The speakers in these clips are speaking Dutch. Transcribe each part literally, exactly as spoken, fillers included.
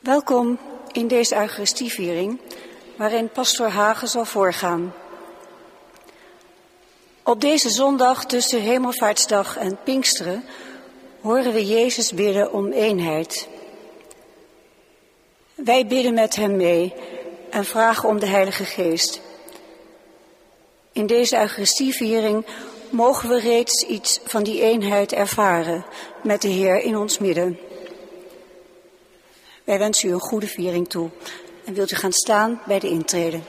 Welkom in deze Eucharistieviering, waarin pastoor Hagen zal voorgaan. Op deze zondag tussen Hemelvaartsdag en Pinksteren horen we Jezus bidden om eenheid. Wij bidden met hem mee en vragen om de Heilige Geest. In deze Eucharistieviering mogen we reeds iets van die eenheid ervaren met de Heer in ons midden. Wij wensen u een goede viering toe en wilt u gaan staan bij de intrede.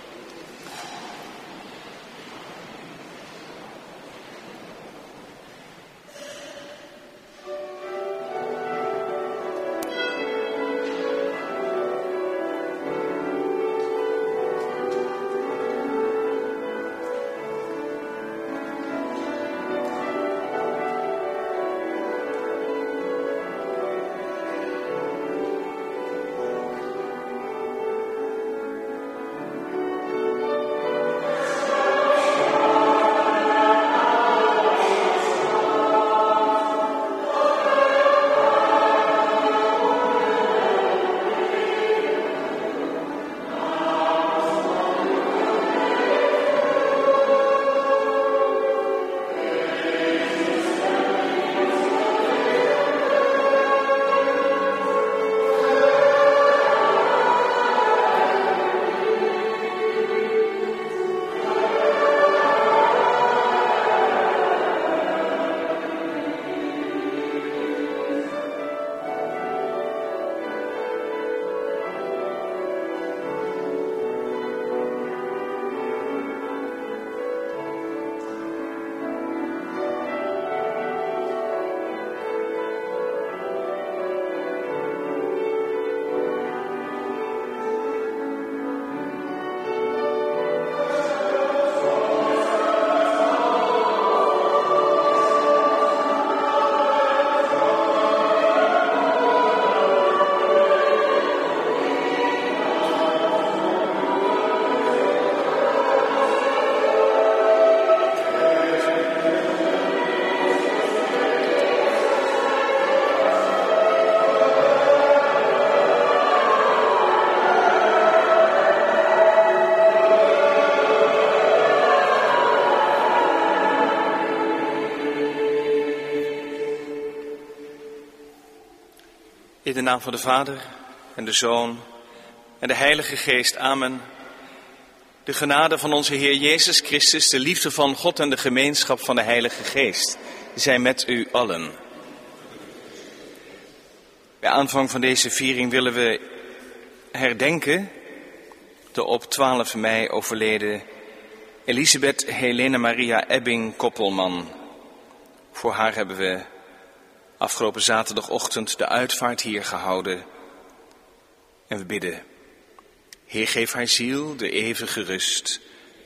In de naam van de Vader en de Zoon en de Heilige Geest. Amen. De genade van onze Heer Jezus Christus, de liefde van God en de gemeenschap van de Heilige Geest zijn met u allen. Bij aanvang van deze viering willen we herdenken de op twaalf mei overleden Elisabeth Helene Maria Ebbing-Koppelman. Voor haar hebben we afgelopen zaterdagochtend de uitvaart hier gehouden. En we bidden: Heer, geef haar ziel de eeuwige rust,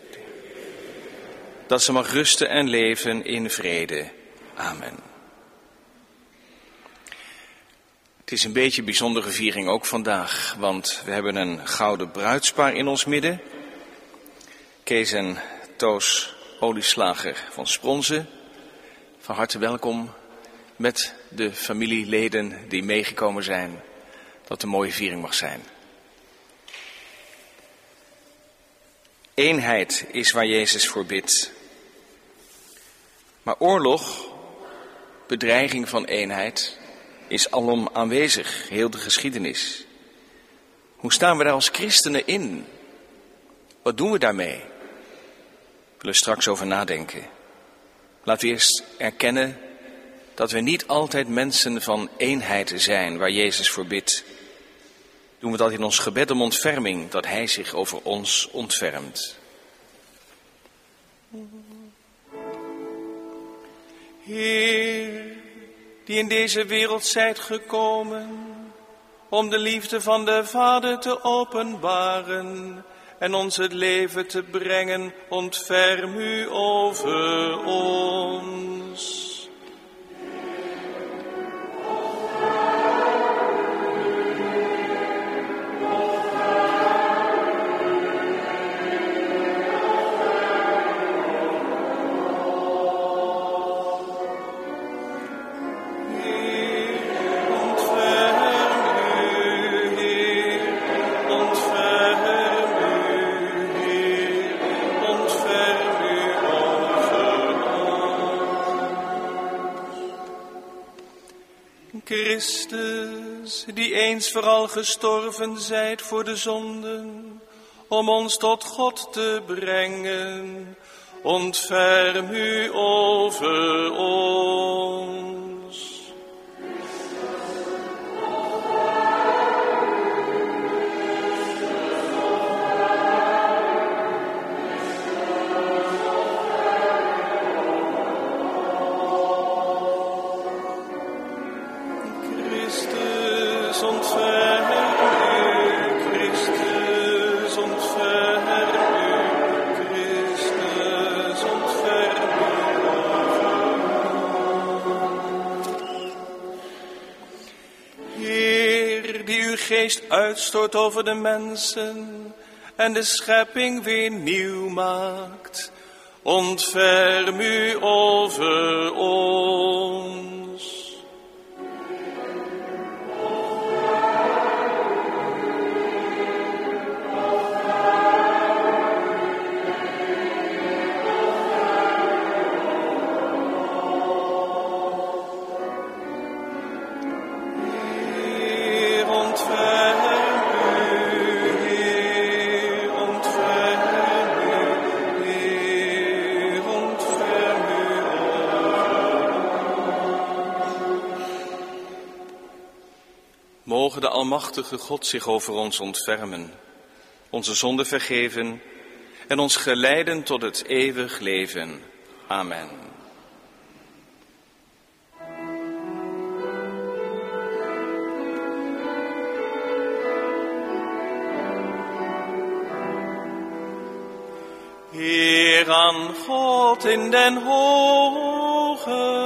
dat ze mag rusten en leven in vrede. Amen. Het is een beetje een bijzondere viering ook vandaag, want we hebben een gouden bruidspaar in ons midden. Kees en Toos Olieslager van Spronzen. Van harte welkom met de familieleden die meegekomen zijn. Dat het een mooie viering mag zijn. Eenheid is waar Jezus voor bidt. Maar oorlog, bedreiging van eenheid, is alom aanwezig, heel de geschiedenis. Hoe staan we daar als christenen in? Wat doen we daarmee? We willen straks over nadenken. Laten we eerst erkennen dat we niet altijd mensen van eenheid zijn waar Jezus voor bidt. Doen we dat in ons gebed om ontferming, dat Hij zich over ons ontfermt. Heer, die in deze wereld zijt gekomen om de liefde van de Vader te openbaren en ons het leven te brengen, ontferm u over ons. Heer, ontferm u, Heer. Christus, die eens vooral gestorven zijt voor de zonden, om ons tot God te brengen, ontferm u over ons. Christus, ontferm u, Christus, ontferm u, Christus, ontferm u. Heer, die uw geest uitstort over de mensen en de schepping weer nieuw maakt, ontferm u over ons. Mogen de almachtige God zich over ons ontfermen, onze zonden vergeven en ons geleiden tot het eeuwig leven. Amen. Heer aan God in den hoge.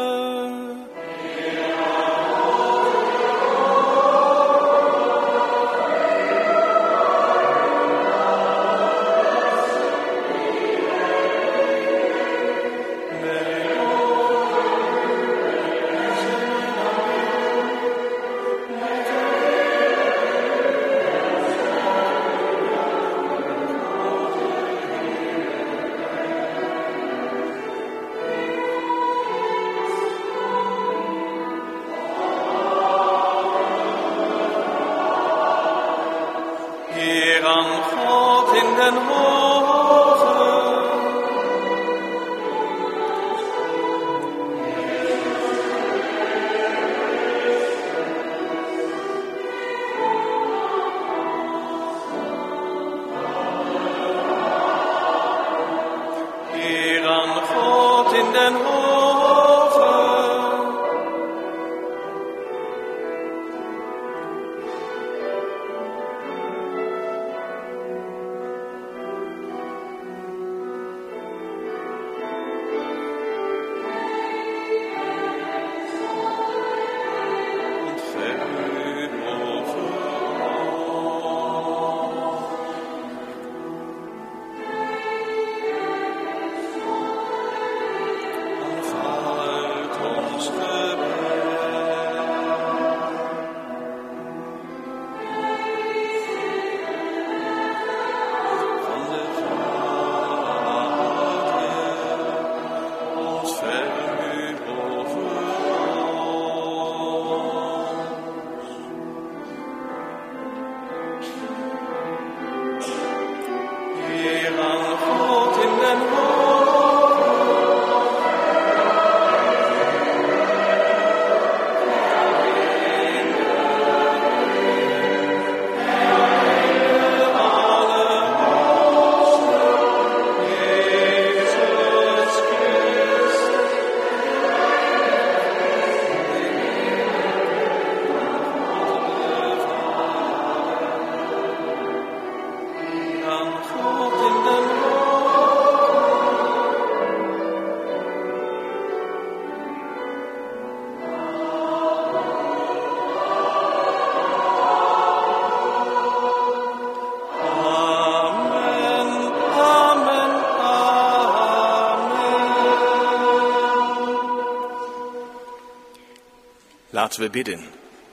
Laten we bidden.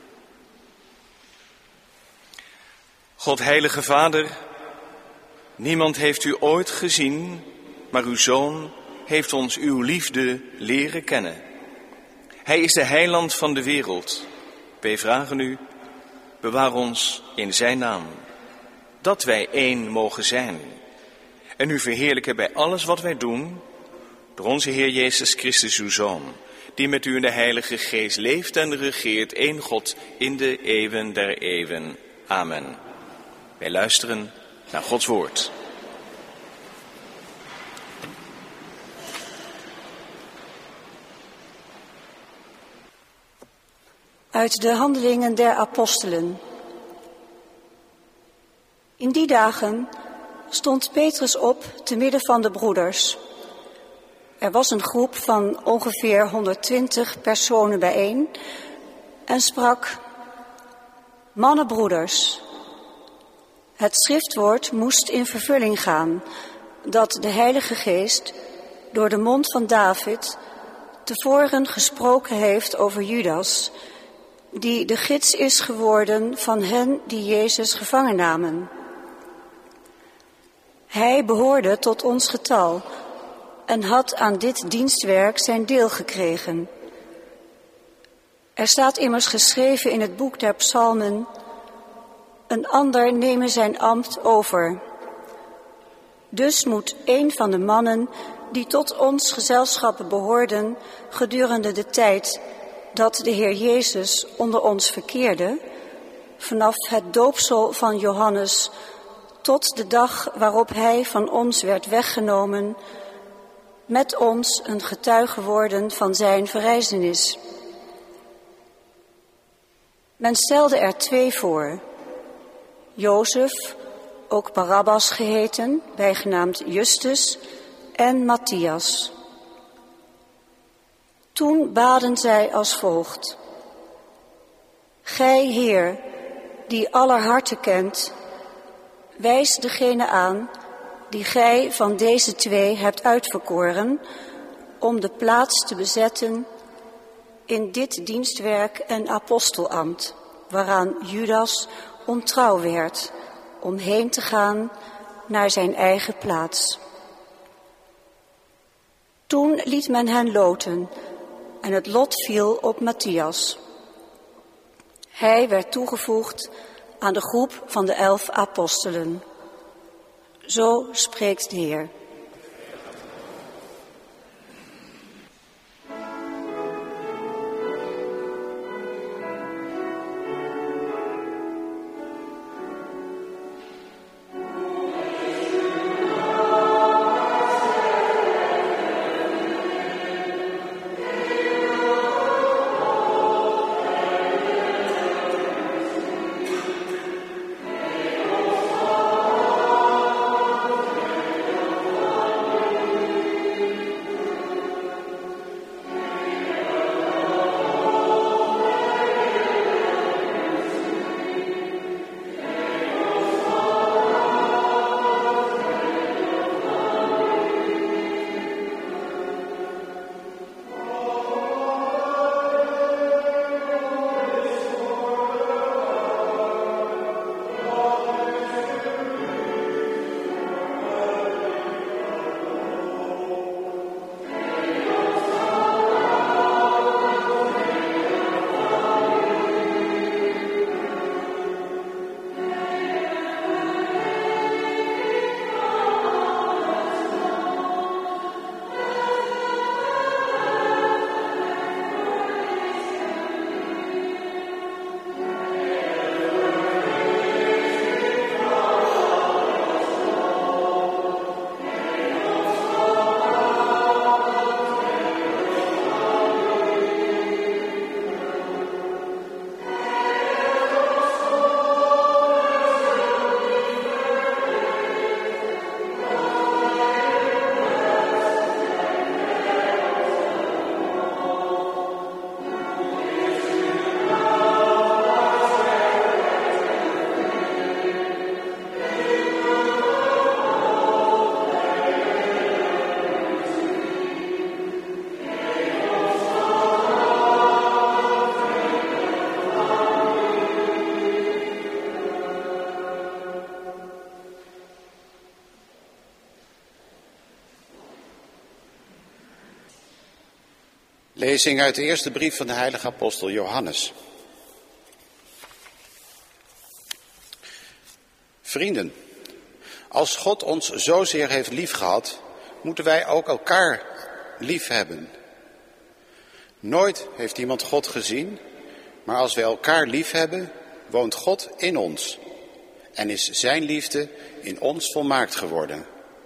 God, heilige Vader, niemand heeft u ooit gezien, maar uw Zoon heeft ons uw liefde leren kennen. Hij is de heiland van de wereld, Wij vragen u, bewaar ons in zijn naam, dat wij één mogen zijn en u verheerlijken bij alles wat wij doen, door onze Heer Jezus Christus, uw Zoon, die met u in de Heilige Geest leeft en regeert, één God, in de eeuwen der eeuwen. Amen. Wij luisteren naar Gods woord. Uit de Handelingen der Apostelen. In die dagen stond Petrus op te midden van de broeders. Er was een groep van ongeveer honderdtwintig personen bijeen en sprak: Mannenbroeders, het schriftwoord moest in vervulling gaan, dat de Heilige Geest door de mond van David tevoren gesproken heeft over Judas, die de gids is geworden van hen die Jezus gevangen namen. Hij behoorde tot ons getal en had aan dit dienstwerk zijn deel gekregen. Er staat immers geschreven in het boek der Psalmen: een ander neme zijn ambt over. Dus moet een van de mannen die tot ons gezelschap behoorden gedurende de tijd dat de Heer Jezus onder ons verkeerde, vanaf het doopsel van Johannes tot de dag waarop hij van ons werd weggenomen, met ons een getuige worden van zijn verrijzenis. Men stelde er twee voor: Jozef, ook Barabbas geheten, bijgenaamd Justus, en Matthias. Toen baden zij als volgt: Gij, Heer, die aller harten kent, wijs degene aan die gij van deze twee hebt uitverkoren om de plaats te bezetten in dit dienstwerk en apostelambt, waaraan Judas ontrouw werd om heen te gaan naar zijn eigen plaats. Toen liet men hen loten en het lot viel op Matthias. Hij werd toegevoegd aan de groep van de elf apostelen. Zo spreekt de Heer. Lezing uit de eerste brief van de heilige apostel Johannes. Vrienden, als God ons zozeer heeft liefgehad, moeten wij ook elkaar lief hebben. Nooit heeft iemand God gezien, maar als wij elkaar lief hebben, woont God in ons en is zijn liefde in ons volmaakt geworden.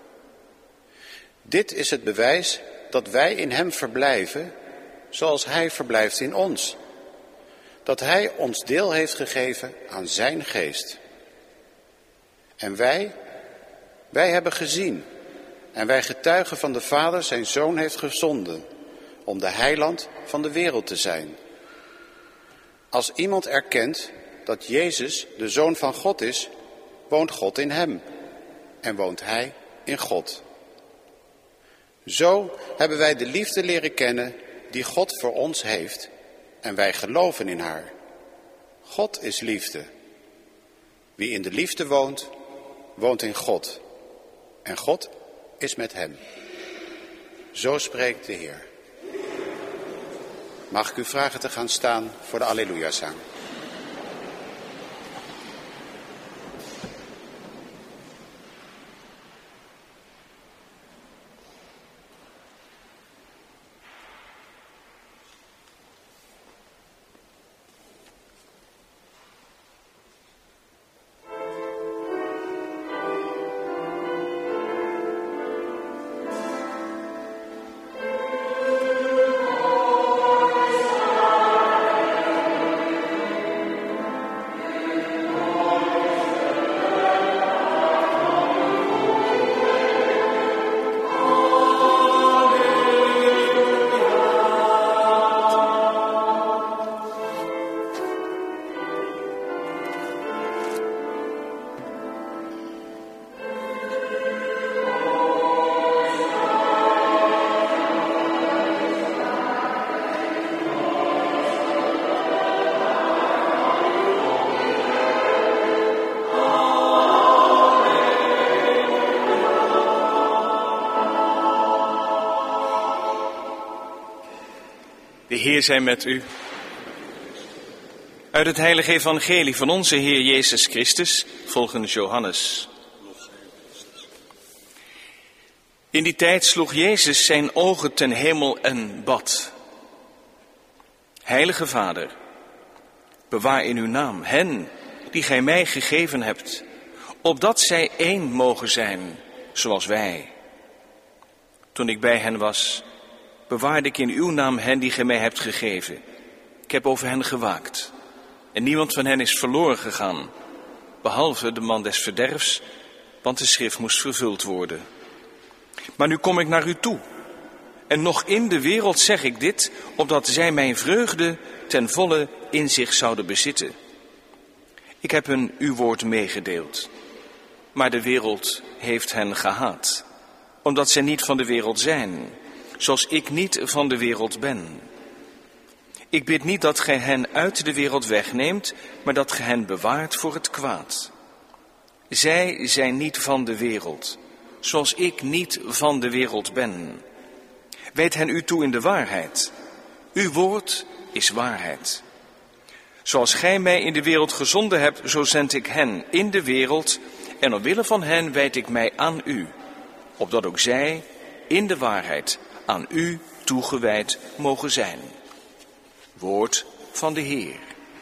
Dit is het bewijs dat wij in hem verblijven, zoals hij verblijft in ons. Dat hij ons deel heeft gegeven aan zijn geest. En wij, wij hebben gezien en wij getuigen van de Vader zijn Zoon heeft gezonden, om de heiland van de wereld te zijn. Als iemand erkent dat Jezus de Zoon van God is, woont God in hem en woont hij in God. Zo hebben wij de liefde leren kennen die God voor ons heeft en wij geloven in haar. God is liefde. Wie in de liefde woont, woont in God en God is met hem. Zo spreekt de Heer. Mag ik u vragen te gaan staan voor de Alleluia-zang? De Heer zij met u. Uit het heilige evangelie van onze Heer Jezus Christus, volgens Johannes. In die tijd sloeg Jezus zijn ogen ten hemel en bad. Heilige Vader, bewaar in uw naam hen die gij mij gegeven hebt, opdat zij één mogen zijn, zoals wij. Toen ik bij hen was, bewaarde ik in uw naam hen die gij mij hebt gegeven. Ik heb over hen gewaakt. En niemand van hen is verloren gegaan, behalve de man des verderfs, want de schrift moest vervuld worden. Maar nu kom ik naar u toe. En nog in de wereld zeg ik dit, opdat zij mijn vreugde ten volle in zich zouden bezitten. Ik heb hun uw woord meegedeeld. Maar de wereld heeft hen gehaat, omdat zij niet van de wereld zijn, zoals ik niet van de wereld ben. Ik bid niet dat gij hen uit de wereld wegneemt, maar dat gij hen bewaart voor het kwaad. Zij zijn niet van de wereld, zoals ik niet van de wereld ben. Wijd hen u toe in de waarheid. Uw woord is waarheid. Zoals gij mij in de wereld gezonden hebt, zo zend ik hen in de wereld, en omwille van hen wijd ik mij aan u, opdat ook zij in de waarheid aan u toegewijd mogen zijn. Woord van de Heer.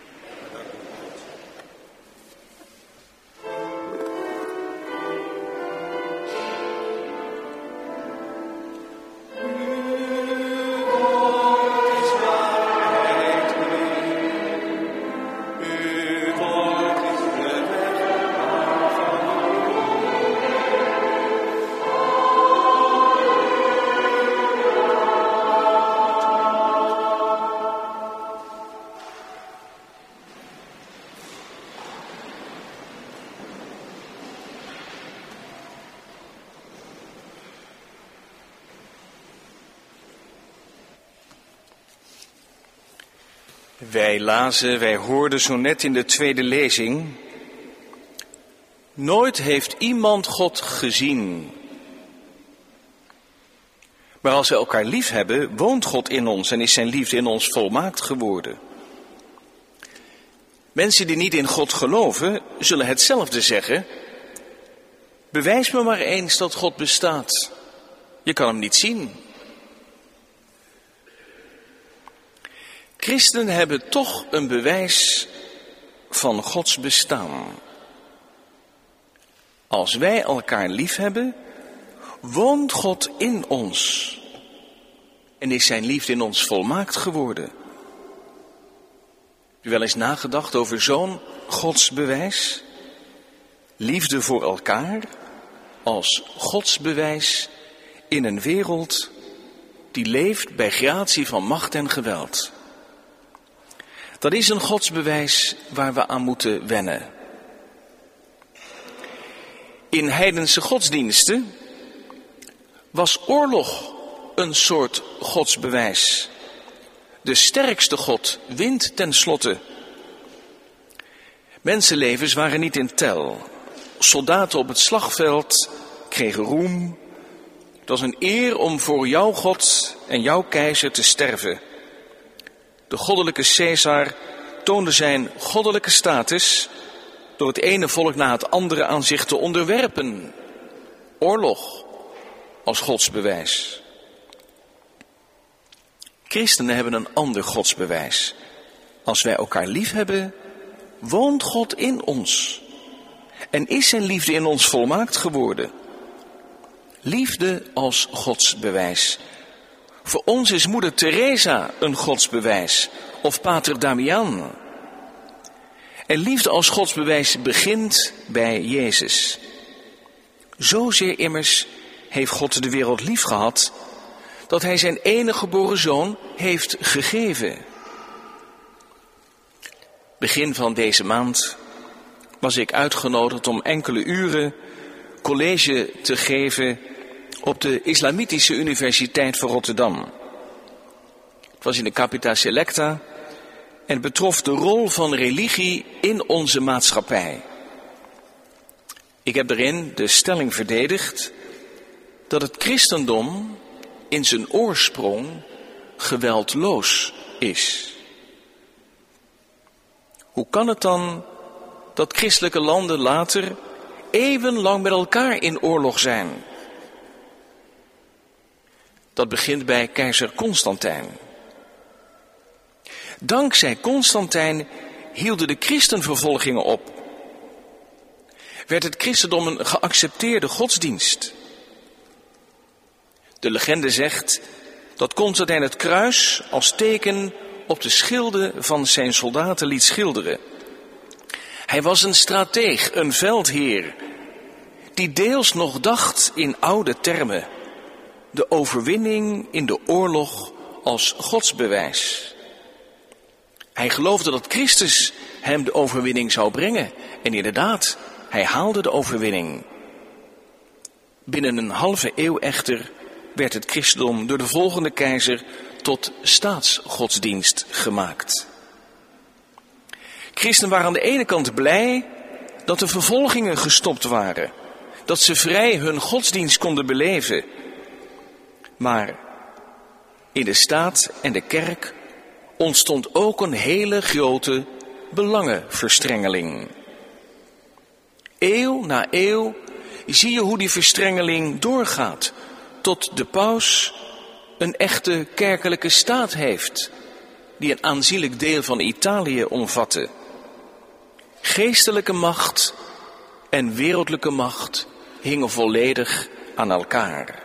Wij lazen, wij hoorden zo net in de tweede lezing: nooit heeft iemand God gezien. Maar als we elkaar lief hebben, woont God in ons en is zijn liefde in ons volmaakt geworden. Mensen die niet in God geloven, zullen hetzelfde zeggen Bewijs me maar eens dat God bestaat. Je kan hem niet zien. Christenen hebben toch een bewijs van Gods bestaan. Als wij elkaar lief hebben, woont God in ons. En is zijn liefde in ons volmaakt geworden. Heb je wel eens nagedacht over zo'n godsbewijs? Liefde voor elkaar als godsbewijs in een wereld die leeft bij gratie van macht en geweld. Dat is een godsbewijs waar we aan moeten wennen. In heidense godsdiensten was oorlog een soort godsbewijs. De sterkste God wint tenslotte. Mensenlevens waren niet in tel. Soldaten op het slagveld kregen roem. Het was een eer om voor jouw God en jouw keizer te sterven. De goddelijke Caesar toonde zijn goddelijke status door het ene volk na het andere aan zich te onderwerpen. Oorlog als godsbewijs. Christenen hebben een ander godsbewijs. Als wij elkaar lief hebben, woont God in ons. En is zijn liefde in ons volmaakt geworden. Liefde als godsbewijs. Voor ons is moeder Teresa een godsbewijs. Of pater Damian. En liefde als godsbewijs begint bij Jezus. Zozeer immers heeft God de wereld lief gehad, dat hij zijn enige geboren zoon heeft gegeven. Begin van deze maand was ik uitgenodigd om enkele uren college te geven op de Islamitische Universiteit van Rotterdam. Het was in de Capita Selecta en het betrof de rol van religie in onze maatschappij. Ik heb daarin de stelling verdedigd dat het christendom in zijn oorsprong geweldloos is. Hoe kan het dan dat christelijke landen later eeuwenlang met elkaar in oorlog zijn? Dat begint bij keizer Constantijn. Dankzij Constantijn hielden de christenvervolgingen op. Werd het christendom een geaccepteerde godsdienst. De legende zegt dat Constantijn het kruis als teken op de schilden van zijn soldaten liet schilderen. Hij was een strateeg, een veldheer, die deels nog dacht in oude termen. De overwinning in de oorlog als godsbewijs. Hij geloofde dat Christus hem de overwinning zou brengen. En inderdaad, hij haalde de overwinning. Binnen een halve eeuw echter werd het christendom door de volgende keizer tot staatsgodsdienst gemaakt. Christenen waren aan de ene kant blij dat de vervolgingen gestopt waren. Dat ze vrij hun godsdienst konden beleven. Maar in de staat en de kerk ontstond ook een hele grote belangenverstrengeling. Eeuw na eeuw zie je hoe die verstrengeling doorgaat, tot de paus een echte kerkelijke staat heeft, die een aanzienlijk deel van Italië omvatte. Geestelijke macht en wereldlijke macht hingen volledig aan elkaar.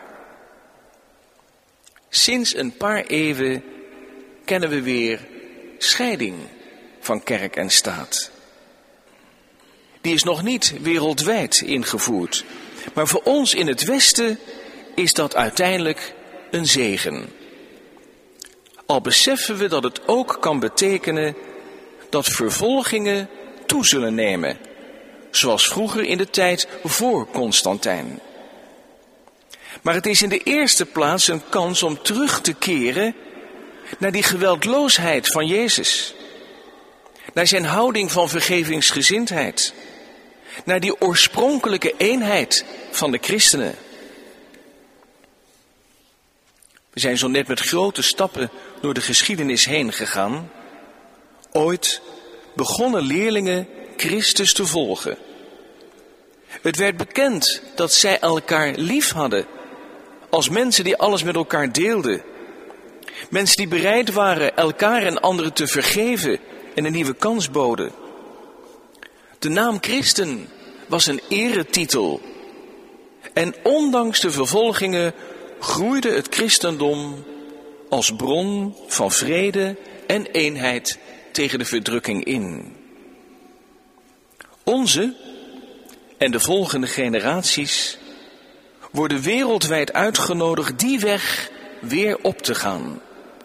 Sinds een paar eeuwen kennen we weer scheiding van kerk en staat. Die is nog niet wereldwijd ingevoerd. Maar voor ons in het Westen is dat uiteindelijk een zegen. Al beseffen we dat het ook kan betekenen dat vervolgingen toe zullen nemen. Zoals vroeger in de tijd voor Constantijn. Maar het is in de eerste plaats een kans om terug te keren naar die geweldloosheid van Jezus. Naar zijn houding van vergevingsgezindheid. Naar die oorspronkelijke eenheid van de christenen. We zijn zo net met grote stappen door de geschiedenis heen gegaan. Ooit begonnen leerlingen Christus te volgen. Het werd bekend dat zij elkaar lief hadden, als mensen die alles met elkaar deelden. Mensen die bereid waren elkaar en anderen te vergeven en een nieuwe kans boden. De naam christen was een eretitel. En ondanks de vervolgingen groeide het christendom als bron van vrede en eenheid tegen de verdrukking in. Onze en de volgende generaties worden wereldwijd uitgenodigd die weg weer op te gaan.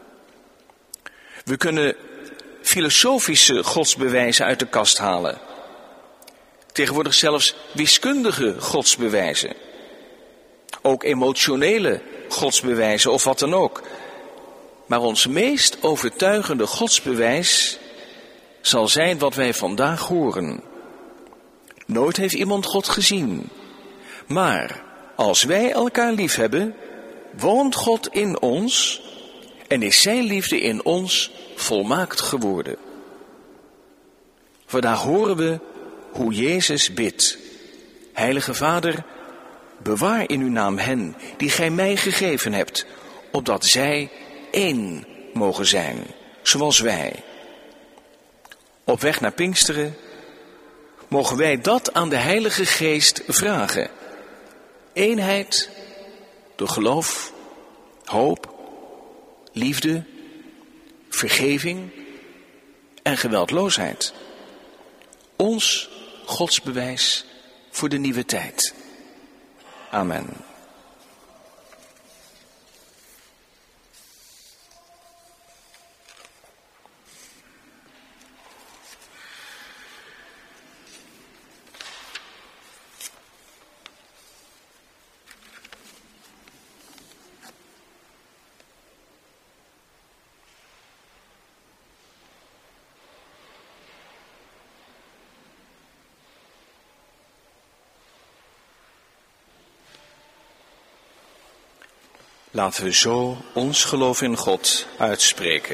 We kunnen filosofische godsbewijzen uit de kast halen. Tegenwoordig zelfs wiskundige godsbewijzen. Ook emotionele godsbewijzen of wat dan ook. Maar ons meest overtuigende godsbewijs zal zijn wat wij vandaag horen. Nooit heeft iemand God gezien. Maar als wij elkaar lief hebben, woont God in ons en is zijn liefde in ons volmaakt geworden. Vandaag horen we hoe Jezus bidt. Heilige Vader, bewaar in uw naam hen die gij mij gegeven hebt, opdat zij één mogen zijn, zoals wij. Op weg naar Pinksteren mogen wij dat aan de Heilige Geest vragen. Eenheid door geloof, hoop, liefde, vergeving en geweldloosheid. Ons godsbewijs voor de nieuwe tijd. Amen. Laten we zo ons geloof in God uitspreken.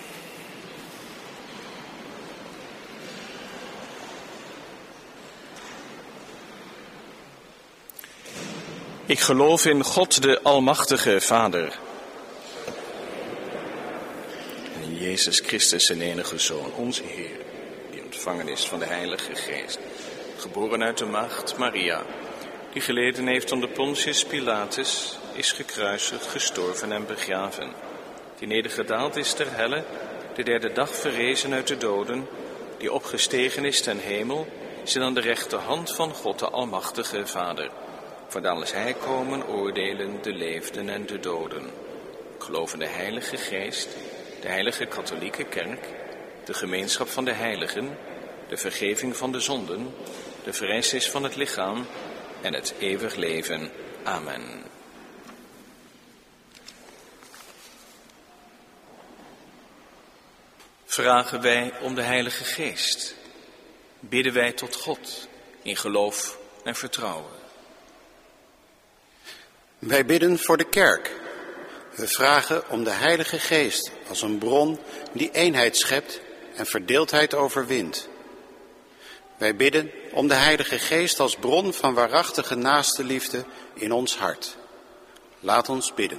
Ik geloof in God de Almachtige Vader. En in Jezus Christus, zijn enige Zoon, onze Heer, die ontvangen is van de Heilige Geest, geboren uit de maagd Maria, die geleden heeft onder Pontius Pilatus, is gekruisigd, gestorven en begraven, die nedergedaald is ter helle, de derde dag verrezen uit de doden, die opgestegen is ten hemel, zit aan de rechterhand van God de Almachtige Vader. Vandaan is hij komen oordelen de leefden en de doden. Ik geloof in de Heilige Geest, de Heilige Katholieke Kerk, de gemeenschap van de heiligen, de vergeving van de zonden, de verrijzenis van het lichaam en het eeuwig leven. Amen. Vragen wij om de Heilige Geest. Bidden wij tot God in geloof en vertrouwen. Wij bidden voor de kerk. We vragen om de Heilige Geest als een bron die eenheid schept en verdeeldheid overwint. Wij bidden om de Heilige Geest als bron van waarachtige naastenliefde in ons hart. Laat ons bidden.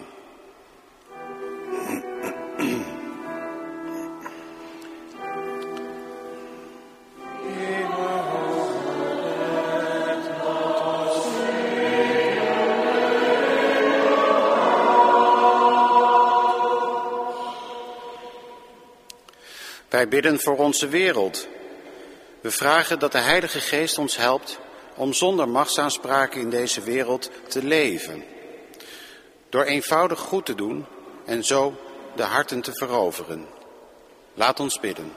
Wij bidden voor onze wereld. We vragen dat de Heilige Geest ons helpt om zonder machtsaanspraken in deze wereld te leven. Door eenvoudig goed te doen en zo de harten te veroveren. Laat ons bidden.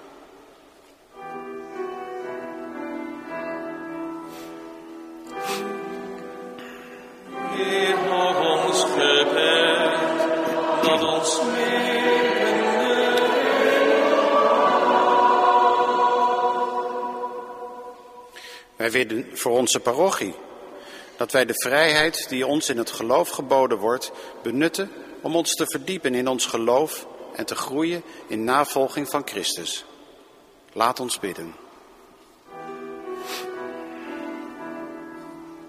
Heer, hoor ons gebed, laat ons Wij bidden voor onze parochie, dat wij de vrijheid die ons in het geloof geboden wordt, benutten om ons te verdiepen in ons geloof en te groeien in navolging van Christus. Laat ons bidden.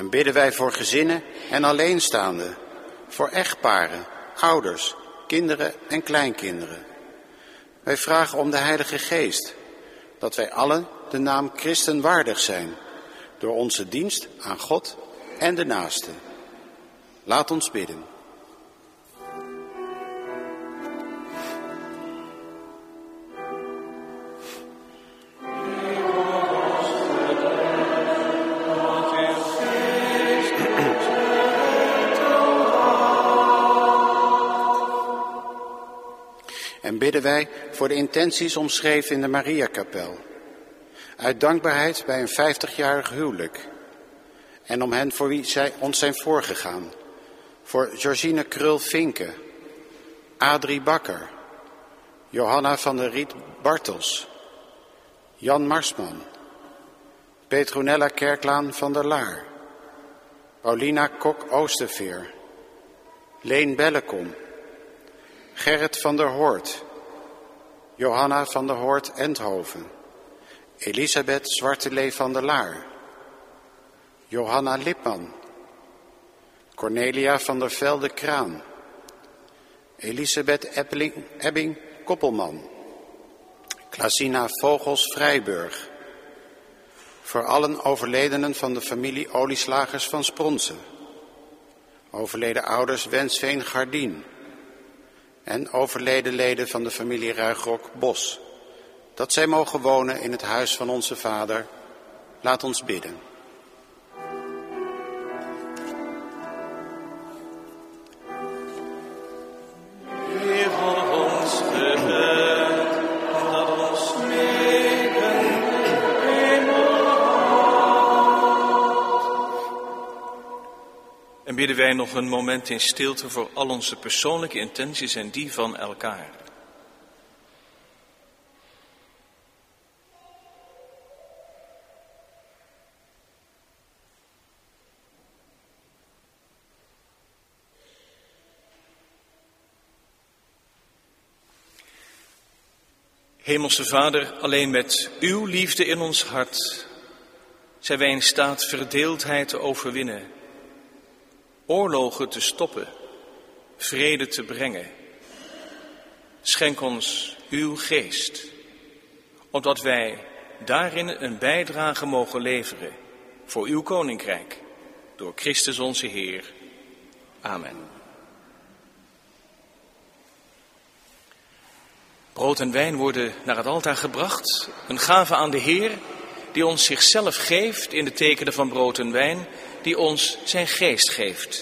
En bidden wij voor gezinnen en alleenstaanden, voor echtparen, ouders, kinderen en kleinkinderen. Wij vragen om de Heilige Geest, dat wij allen de naam Christen waardig zijn, door onze dienst aan God en de naaste. Laat ons bidden. En bidden wij voor de intenties omschreven in de Mariakapel. Uit dankbaarheid bij een vijftigjarig huwelijk. En om hen voor wie zij ons zijn voorgegaan. Voor Georgine Krul-Vinke, Adrie Bakker, Johanna van der Riet Bartels, Jan Marsman, Petronella Kerklaan van der Laar, Paulina Kok-Oosterveer, Leen Bellekom, Gerrit van der Hoort, Johanna van der Hoort-Endhoven, Elisabeth Zwartelee van der Laar, Johanna Lipman, Cornelia van der Velde Kraan, Elisabeth Ebbing, Ebbing Koppelman, Klasina Vogels Vrijburg, voor allen overledenen van de familie Olieslagers van Spronsen, overleden ouders Wensveen Gardien en overleden leden van de familie Ruigrok Bos, dat zij mogen wonen in het huis van onze Vader. Laat ons bidden. En bidden wij nog een moment in stilte voor al onze persoonlijke intenties en die van elkaar. Hemelse Vader, alleen met uw liefde in ons hart zijn wij in staat verdeeldheid te overwinnen, oorlogen te stoppen, vrede te brengen. Schenk ons uw geest, opdat wij daarin een bijdrage mogen leveren voor uw koninkrijk, door Christus onze Heer. Amen. Brood en wijn worden naar het altaar gebracht, een gave aan de Heer, die ons zichzelf geeft in de tekenen van brood en wijn, die ons zijn geest geeft.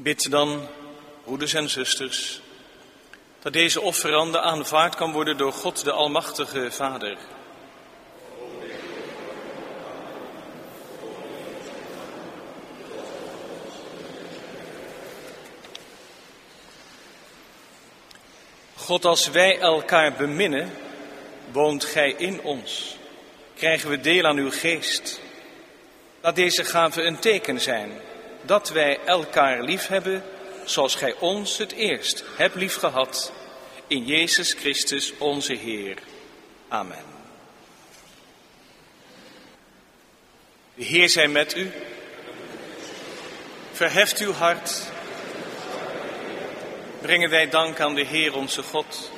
Bid dan, broeders en zusters, dat deze offerande aanvaard kan worden door God de Almachtige Vader. God, als wij elkaar beminnen, woont Gij in ons. Krijgen we deel aan uw geest. Laat deze gave een teken zijn dat wij elkaar lief hebben zoals Gij ons het eerst hebt liefgehad. In Jezus Christus onze Heer. Amen. De Heer zij met u. Verheft uw hart. Brengen wij dank aan de Heer onze God.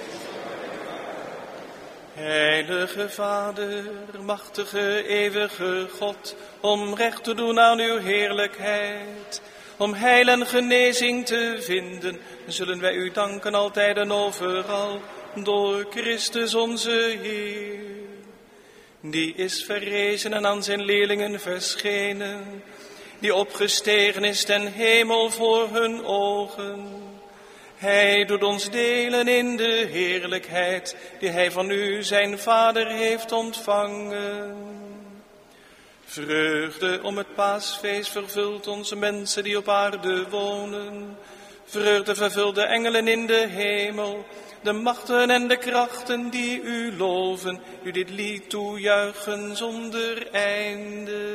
Heilige Vader, machtige, eeuwige God, om recht te doen aan uw heerlijkheid, om heil en genezing te vinden, zullen wij u danken altijd en overal, door Christus onze Heer. Die is verrezen en aan zijn leerlingen verschenen, die opgestegen is ten hemel voor hun ogen. Hij doet ons delen in de heerlijkheid die hij van u, zijn Vader, heeft ontvangen. Vreugde om het paasfeest vervult onze mensen die op aarde wonen. Vreugde vervult de engelen in de hemel, de machten en de krachten die u loven, u dit lied toejuichen zonder einde.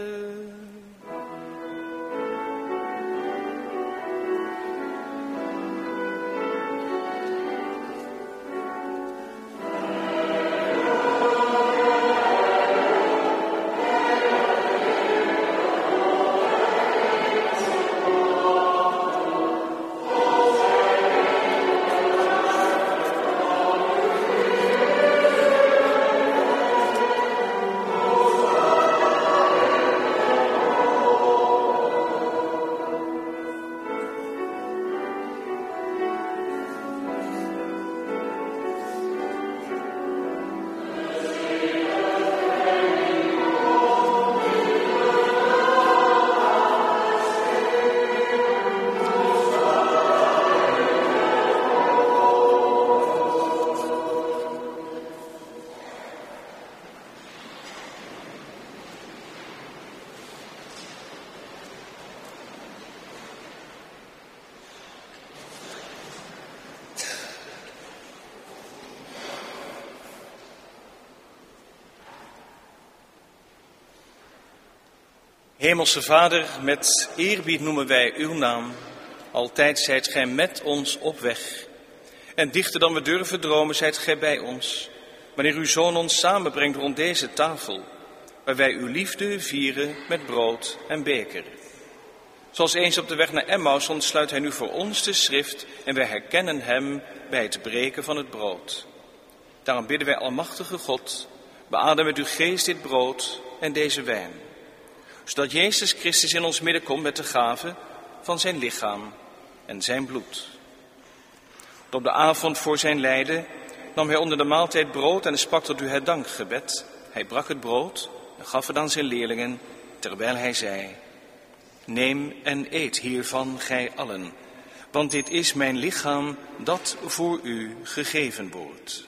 Hemelse Vader, met eerbied noemen wij uw naam. Altijd zijt gij met ons op weg. En dichter dan we durven dromen zijt gij bij ons. Wanneer uw Zoon ons samenbrengt rond deze tafel, waar wij uw liefde vieren met brood en beker. Zoals eens op de weg naar Emmaus ontsluit hij nu voor ons de schrift en wij herkennen hem bij het breken van het brood. Daarom bidden wij, Almachtige God, beadem met uw geest dit brood en deze wijn, zodat Jezus Christus in ons midden komt met de gave van zijn lichaam en zijn bloed. Op de avond voor zijn lijden nam hij onder de maaltijd brood en sprak tot u het dankgebed. Hij brak het brood en gaf het aan zijn leerlingen, terwijl hij zei: Neem en eet hiervan, gij allen, want dit is mijn lichaam dat voor u gegeven wordt.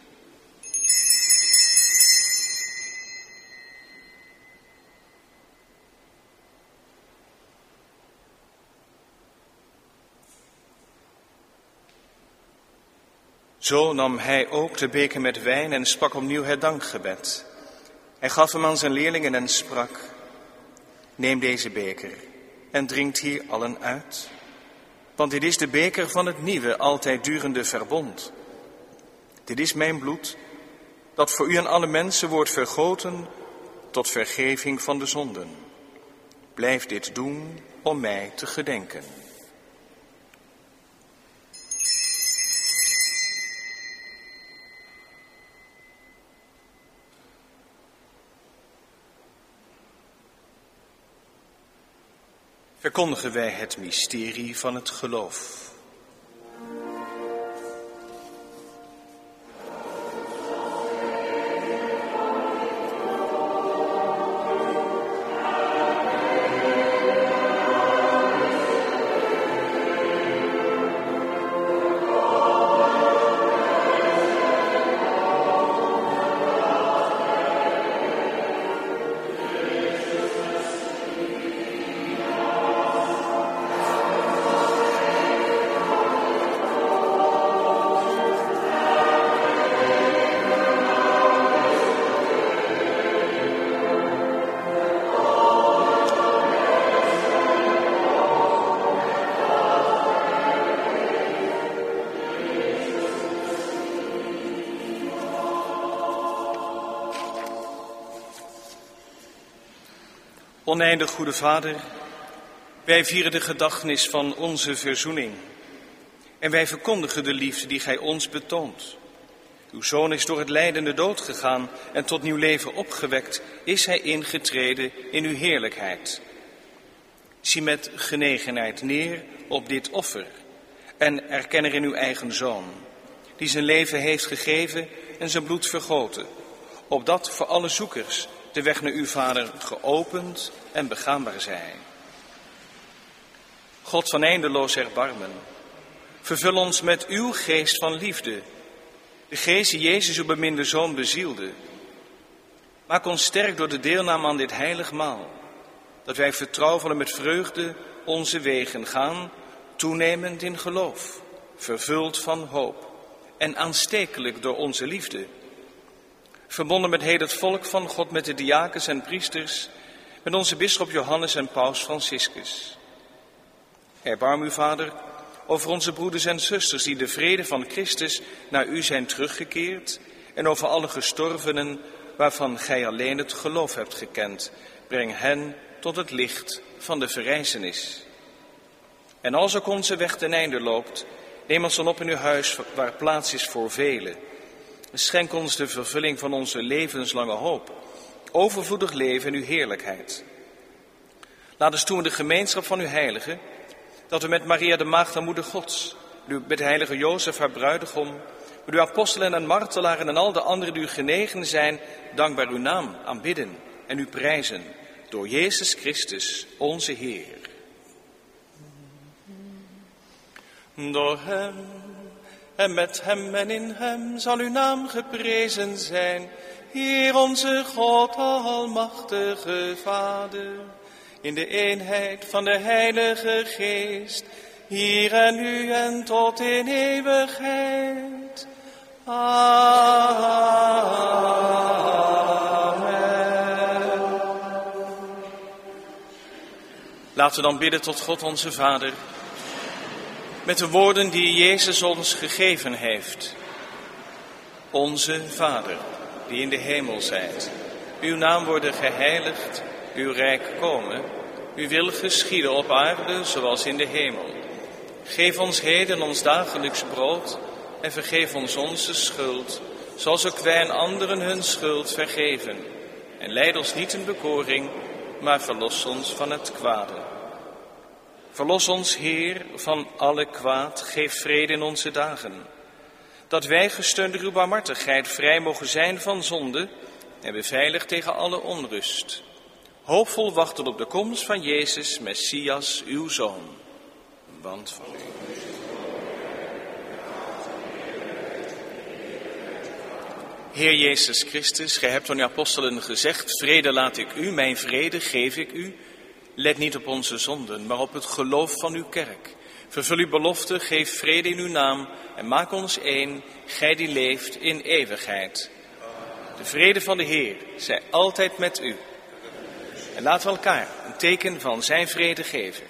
Zo nam hij ook de beker met wijn en sprak opnieuw het dankgebed. Hij gaf hem aan zijn leerlingen en sprak: Neem deze beker en drinkt hier allen uit. Want dit is de beker van het nieuwe, altijd durende verbond. Dit is mijn bloed, dat voor u en alle mensen wordt vergoten tot vergeving van de zonden. Blijf dit doen om mij te gedenken. Verkondigen wij het mysterie van het geloof. Oneindig goede Vader, wij vieren de gedachtenis van onze verzoening. En wij verkondigen de liefde die gij ons betoont. Uw Zoon is door het lijden de dood gegaan en tot nieuw leven opgewekt is hij ingetreden in uw heerlijkheid. Zie met genegenheid neer op dit offer en erken er in uw eigen Zoon, die zijn leven heeft gegeven en zijn bloed vergoten, opdat voor alle zoekers de weg naar uw Vader geopend en begaanbaar zij. God van eindeloos erbarmen, vervul ons met uw geest van liefde, de geest die Jezus uw beminde Zoon bezielde. Maak ons sterk door de deelname aan dit heilig maal, dat wij vertrouwvol en met vreugde onze wegen gaan, toenemend in geloof, vervuld van hoop en aanstekelijk door onze liefde. Verbonden met heel het volk van God, met de diakens en priesters, met onze bisschop Johannes en paus Franciscus. Erbarm u, Vader, over onze broeders en zusters die de vrede van Christus naar u zijn teruggekeerd en over alle gestorvenen waarvan gij alleen het geloof hebt gekend. Breng hen tot het licht van de verrijzenis. En als ook onze weg ten einde loopt, neem ons dan op in uw huis waar plaats is voor velen. Schenk ons de vervulling van onze levenslange hoop, overvloedig leven in uw heerlijkheid. Laat ons toe in de gemeenschap van uw heiligen, dat we met Maria de Maagd en Moeder Gods, met de heilige Jozef haar bruidegom, met uw apostelen en martelaren en al de anderen die u genegen zijn, dankbaar uw naam aanbidden en u prijzen, door Jezus Christus, onze Heer. Door hem en met hem en in hem zal uw naam geprezen zijn, Heer onze God, almachtige Vader, in de eenheid van de Heilige Geest, hier en nu en tot in eeuwigheid. Amen. Laten we dan bidden tot God onze Vader, met de woorden die Jezus ons gegeven heeft. Onze Vader, die in de hemel zijt, uw naam worden geheiligd, uw rijk komen, uw wil geschieden op aarde zoals in de hemel. Geef ons heden ons dagelijks brood en vergeef ons onze schuld, zoals ook wij aan anderen hun schuld vergeven. En leid ons niet in bekoring, maar verlos ons van het kwade. Verlos ons, Heer, van alle kwaad, geef vrede in onze dagen. Dat wij, gesteund door uw barmhartigheid, vrij mogen zijn van zonde en beveiligd tegen alle onrust. Hoopvol wachten op de komst van Jezus, Messias, uw Zoon. Want van u. Heer Jezus Christus, gij hebt aan uw apostelen gezegd, vrede laat ik u, mijn vrede geef ik u. Let niet op onze zonden, maar op het geloof van uw kerk. Vervul uw belofte, geef vrede in uw naam en maak ons één, gij die leeft in eeuwigheid. De vrede van de Heer zij altijd met u. En laten we elkaar een teken van zijn vrede geven.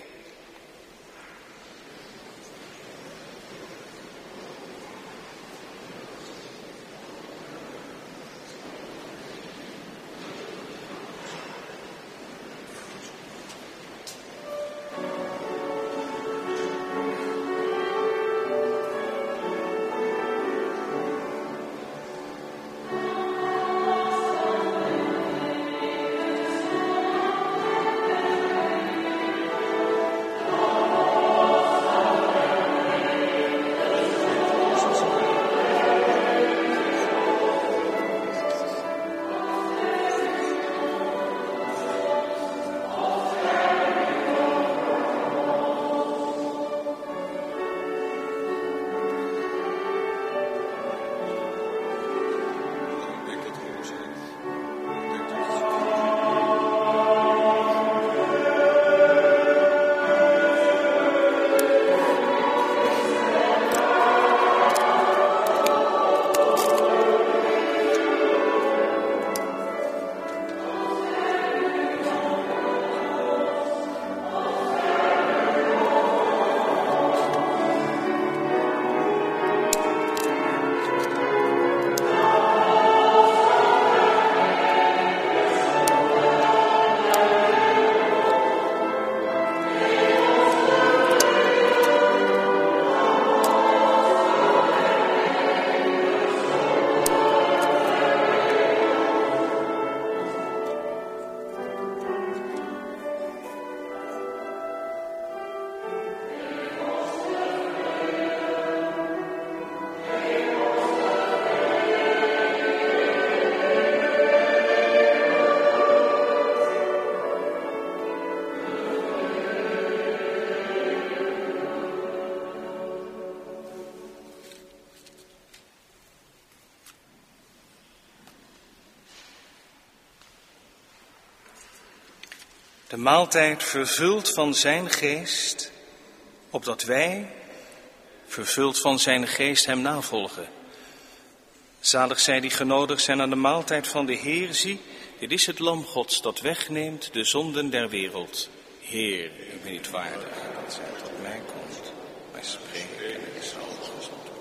De maaltijd vervuld van zijn geest, opdat wij, vervuld van zijn geest, hem navolgen. Zalig zij die genodigd zijn aan de maaltijd van de Heer. Zie, dit is het lam Gods dat wegneemt de zonden der wereld. Heer, ik ben niet waardig dat zij tot mij komt, maar spreek en ik zal gezond worden.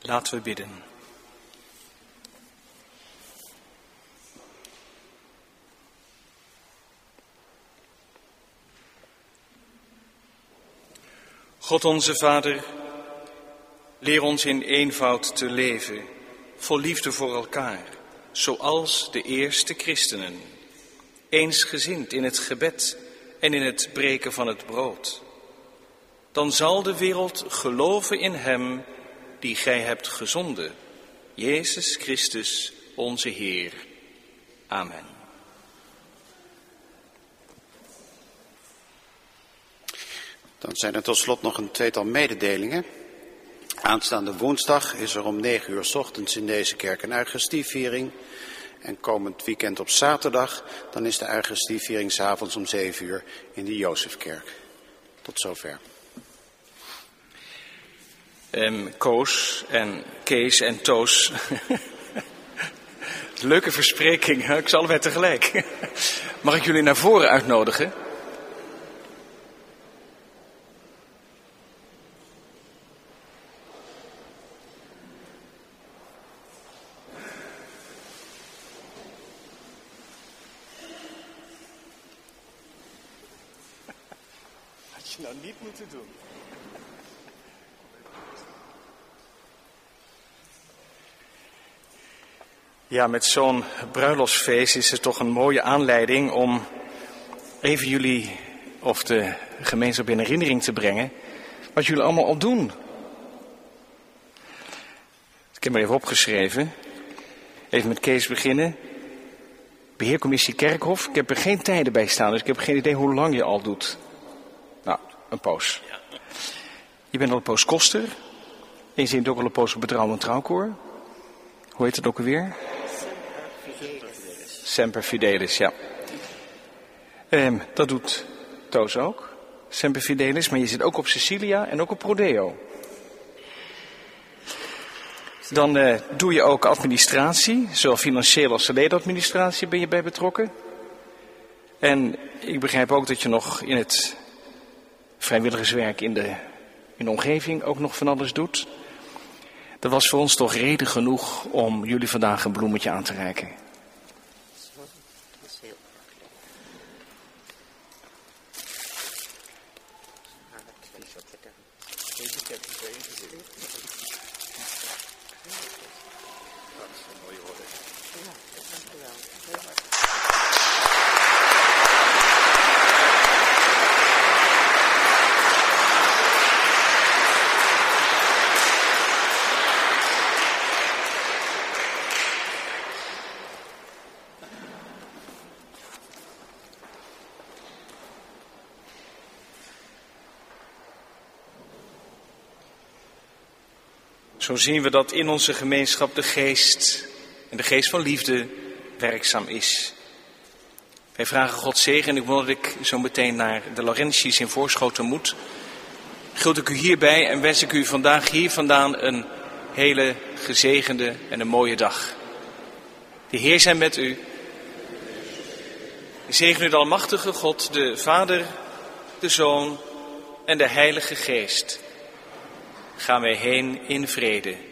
Laten we bidden. God onze Vader, leer ons in eenvoud te leven, vol liefde voor elkaar, zoals de eerste christenen, eensgezind in het gebed en in het breken van het brood. Dan zal de wereld geloven in hem die gij hebt gezonden, Jezus Christus, onze Heer. Amen. Dan zijn er tot slot nog een tweetal mededelingen. Aanstaande woensdag is er om negen uur 's ochtends in deze kerk een Eucharistieviering. En komend weekend op zaterdag, dan is de Eucharistieviering 's avonds om zeven uur in de Jozefkerk. Tot zover. Um, Koos en Kees en Toos. Leuke verspreking, hè? Ik zal allebei tegelijk. Mag ik jullie naar voren uitnodigen? Had je nou niet moeten doen. Ja, met zo'n bruiloftsfeest is het toch een mooie aanleiding om even jullie of de gemeenschap in herinnering te brengen wat jullie allemaal al doen. Ik heb maar even opgeschreven. Even met Kees beginnen. Beheercommissie Kerkhof. Ik heb er geen tijden bij staan, dus ik heb geen idee hoe lang je al doet. Nou, een poos. Je bent al een poos koster. En je zit ook al een poos op Betrouwend Trouwkoor. Hoe heet het ook alweer? Semper Fidelis, ja. Um, dat doet Toos ook. Semper Fidelis, maar je zit ook op Cecilia en ook op Prodeo. Dan uh, doe je ook administratie, zowel financieel als ledenadministratie ben je bij betrokken. En ik begrijp ook dat je nog in het vrijwilligerswerk in de, in de omgeving ook nog van alles doet. Dat was voor ons toch reden genoeg om jullie vandaag een bloemetje aan te reiken. Zo zien we dat in onze gemeenschap de geest en de geest van liefde werkzaam is. Wij vragen God zegen en ik wil dat ik zo meteen naar de Laurentius in Voorschoten moet. Groet ik u hierbij en wens ik u vandaag hier vandaan een hele gezegende en een mooie dag. De Heer zij met u. Zegen u de almachtige God, de Vader, de Zoon en de Heilige Geest. Gaan wij heen in vrede.